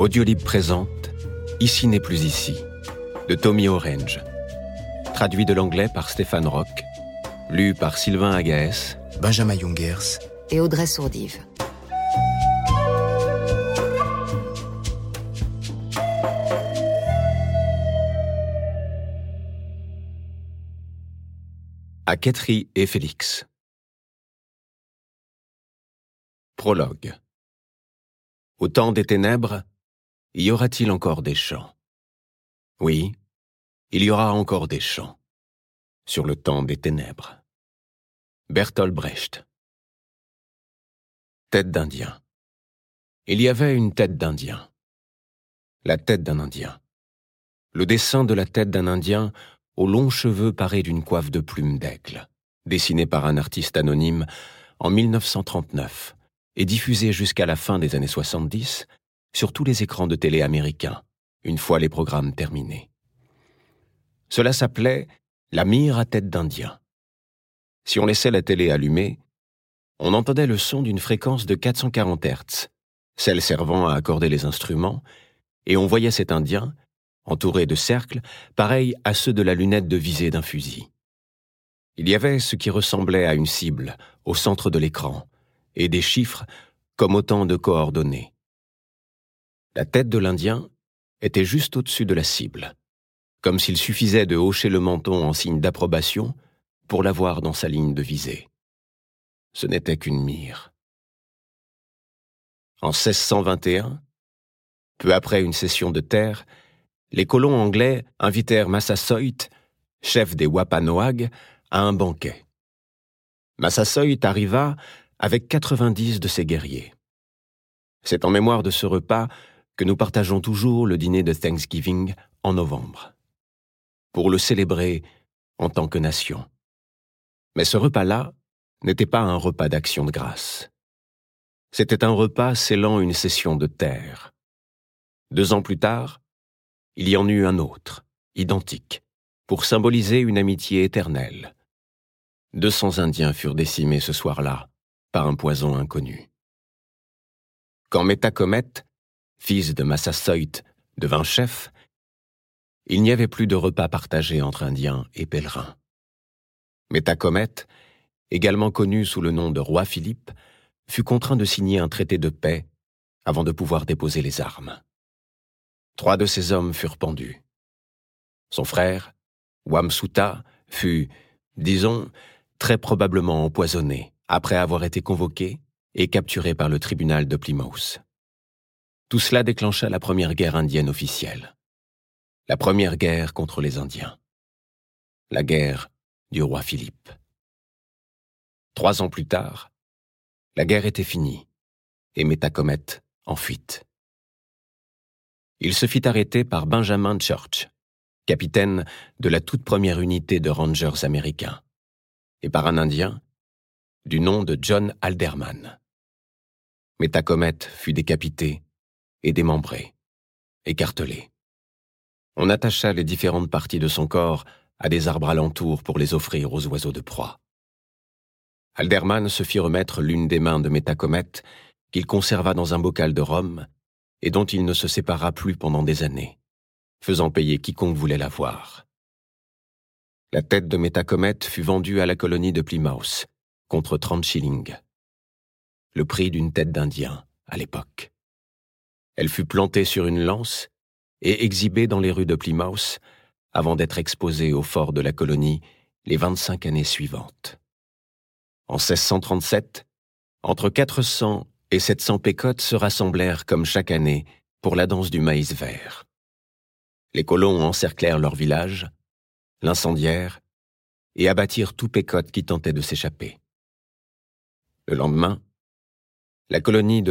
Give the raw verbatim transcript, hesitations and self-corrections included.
Audiolib présente Ici n'est plus ici, de Tommy Orange. Traduit de l'anglais par Stéphane Roch, lu par Sylvain Agaès, Benjamin Jungers et Audrey Sourdive. À Kettery et Félix. Prologue. Au temps des ténèbres, y aura-t-il encore des chants? Oui, il y aura encore des chants. Sur le temps des ténèbres. Bertolt Brecht. Tête d'Indien. Il y avait une tête d'Indien. La tête d'un Indien. Le dessin de la tête d'un Indien aux longs cheveux parés d'une coiffe de plumes d'aigle, dessiné par un artiste anonyme en mille neuf cent trente-neuf et diffusé jusqu'à la fin des années soixante-dix sur tous les écrans de télé américains, une fois les programmes terminés. Cela s'appelait la mire à tête d'Indien. Si on laissait la télé allumée, on entendait le son d'une fréquence de quatre cent quarante hertz, celle servant à accorder les instruments, et on voyait cet Indien, entouré de cercles, pareils à ceux de la lunette de visée d'un fusil. Il y avait ce qui ressemblait à une cible au centre de l'écran, et des chiffres comme autant de coordonnées. La tête de l'Indien était juste au-dessus de la cible, comme s'il suffisait de hocher le menton en signe d'approbation pour l'avoir dans sa ligne de visée. Ce n'était qu'une mire. En seize cent vingt et un, peu après une cession de terre, les colons anglais invitèrent Massasoit, chef des Wampanoag, à un banquet. Massasoit arriva avec quatre-vingt-dix de ses guerriers. C'est en mémoire de ce repas que nous partageons toujours le dîner de Thanksgiving en novembre, pour le célébrer en tant que nation. Mais ce repas-là n'était pas un repas d'action de grâce. C'était un repas scellant une cession de terre. Deux ans plus tard, il y en eut un autre, identique, pour symboliser une amitié éternelle. Deux cents Indiens furent décimés ce soir-là par un poison inconnu. Quand Metacomet, fils de Massasoit, devint chef, il n'y avait plus de repas partagé entre Indiens et pèlerins. Metacomet, également connu sous le nom de roi Philippe, fut contraint de signer un traité de paix avant de pouvoir déposer les armes. Trois de ses hommes furent pendus. Son frère, Wamsuta, fut, disons, très probablement empoisonné après avoir été convoqué et capturé par le tribunal de Plymouth. Tout cela déclencha la première guerre indienne officielle. La première guerre contre les Indiens. La guerre du roi Philippe. Trois ans plus tard, la guerre était finie et Metacomet en fuite. Il se fit arrêter par Benjamin Church, capitaine de la toute première unité de Rangers américains, et par un Indien du nom de John Alderman. Metacomet fut décapité et démembré, écartelé. On attacha les différentes parties de son corps à des arbres alentours pour les offrir aux oiseaux de proie. Alderman se fit remettre l'une des mains de Metacomet qu'il conserva dans un bocal de rhum et dont il ne se sépara plus pendant des années, faisant payer quiconque voulait la voir. La tête de Metacomet fut vendue à la colonie de Plymouth contre trente shillings, le prix d'une tête d'Indien à l'époque. Elle fut plantée sur une lance et exhibée dans les rues de Plymouth avant d'être exposée au fort de la colonie les vingt-cinq années suivantes. En seize cent trente-sept, entre quatre cents et sept cents Pécotes se rassemblèrent comme chaque année pour la danse du maïs vert. Les colons encerclèrent leur village, l'incendièrent et abattirent tout Pécote qui tentait de s'échapper. Le lendemain, la colonie de